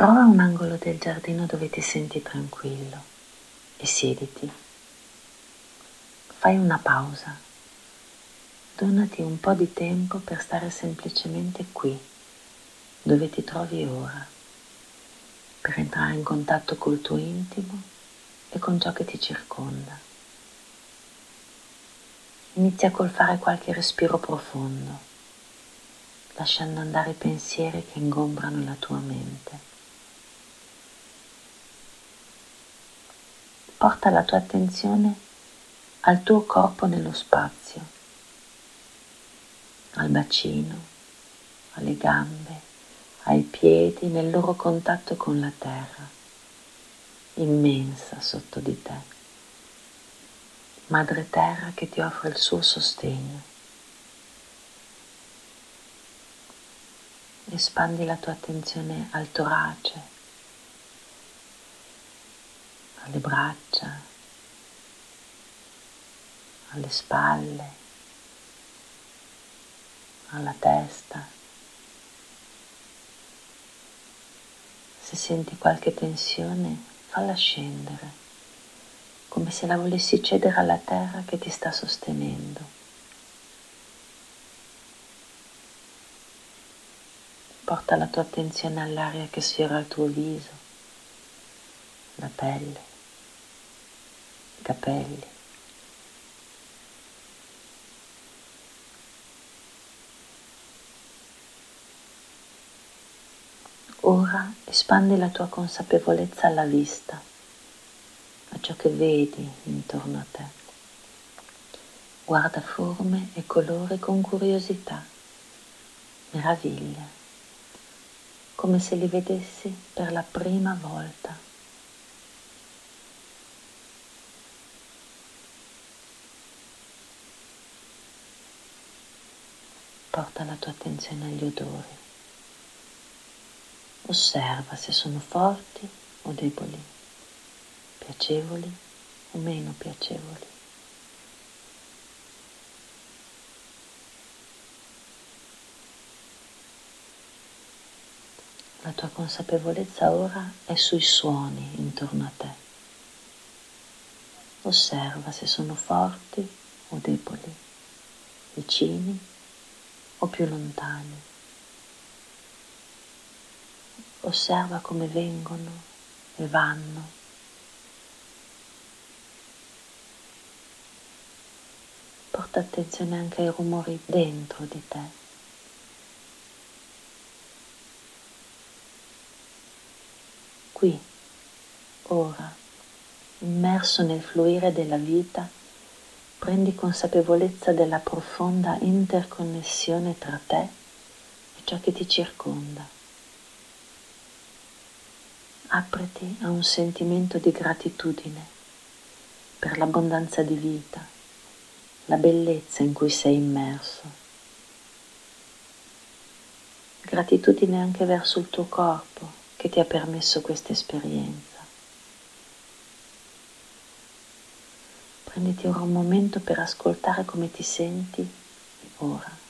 Trova un angolo del giardino dove ti senti tranquillo e siediti. Fai una pausa. Donati un po' di tempo per stare semplicemente qui, dove ti trovi ora, per entrare in contatto col tuo intimo e con ciò che ti circonda. Inizia col fare qualche respiro profondo, lasciando andare i pensieri che ingombrano la tua mente. Porta la tua attenzione al tuo corpo nello spazio, al bacino, alle gambe, ai piedi nel loro contatto con la terra, immensa sotto di te. Madre Terra che ti offre il suo sostegno. Espandi la tua attenzione al torace, alle braccia, alle spalle, alla testa. Se senti qualche tensione, falla scendere, come se la volessi cedere alla terra che ti sta sostenendo. Porta la tua attenzione all'aria che sfiora il tuo viso, la pelle, i capelli. Ora espandi la tua consapevolezza alla vista, a ciò che vedi intorno a te. Guarda forme e colori con curiosità, meraviglia, come se li vedessi per la prima volta. Porta la tua attenzione agli odori. Osserva se sono forti o deboli, piacevoli o meno piacevoli. La tua consapevolezza ora è sui suoni intorno a te. Osserva se sono forti o deboli, vicini o più lontani. Osserva come vengono e vanno. Porta attenzione anche ai rumori dentro di te. Qui, ora, immerso nel fluire della vita, prendi consapevolezza della profonda interconnessione tra te e ciò che ti circonda. Apriti a un sentimento di gratitudine per l'abbondanza di vita, la bellezza in cui sei immerso. Gratitudine anche verso il tuo corpo che ti ha permesso questa esperienza. Prenditi ora un momento per ascoltare come ti senti ora.